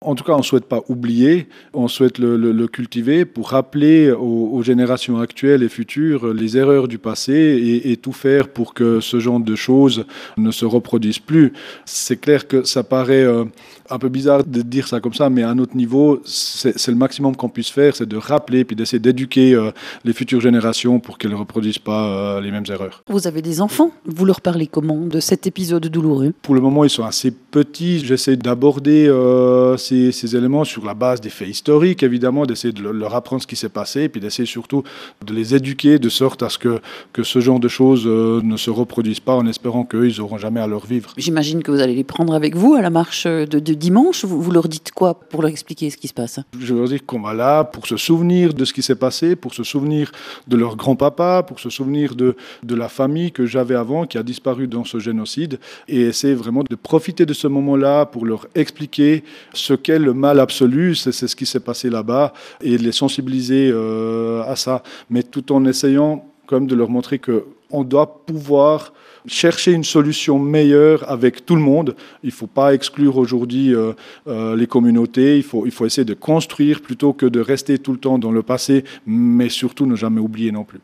En tout cas, on ne souhaite pas oublier, on souhaite le cultiver pour rappeler aux générations actuelles et futures les erreurs du passé et tout faire pour que ce genre de choses ne se reproduisent plus. C'est clair que ça paraît un peu bizarre de dire ça comme ça, mais à un autre niveau, c'est le maximum qu'on puisse faire, c'est de rappeler puis d'essayer d'éduquer les futures générations pour qu'elles ne reproduisent pas les mêmes erreurs. Vous avez des enfants, vous leur parlez comment de cet épisode douloureux? Pour le moment, ils sont assez petits. J'essaie d'aborder ces éléments sur la base des faits historiques, évidemment, d'essayer de leur apprendre ce qui s'est passé, et puis d'essayer surtout de les éduquer de sorte à ce que ce genre de choses ne se reproduisent pas, en espérant qu'eux, ils n'auront jamais à leur vivre. J'imagine que vous allez les prendre avec vous à la marche de dimanche. Vous leur dites quoi pour leur expliquer ce qui se passe? Je leur dis qu'on va là pour se souvenir de ce qui s'est passé, pour se souvenir de leur grand-papa, pour se souvenir de la famille que j'avais avant, qui a disparu dans ce génocide, et essayer vraiment de profiter de ce moment-là pour leur expliquer ce qu'est le mal absolu, c'est ce qui s'est passé là-bas, et les sensibiliser à ça, mais tout en essayant quand même de leur montrer qu'on doit pouvoir chercher une solution meilleure avec tout le monde. Il ne faut pas exclure aujourd'hui les communautés, il faut essayer de construire plutôt que de rester tout le temps dans le passé, mais surtout ne jamais oublier non plus.